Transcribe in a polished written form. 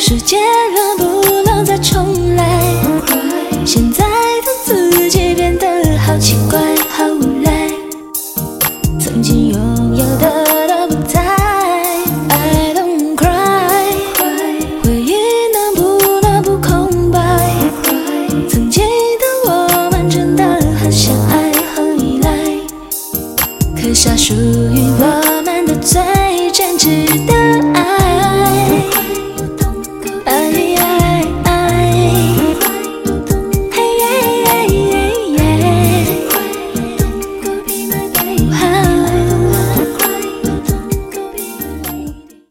世界能不能再重来？现在的自己变得好奇怪，好无赖。曾经拥有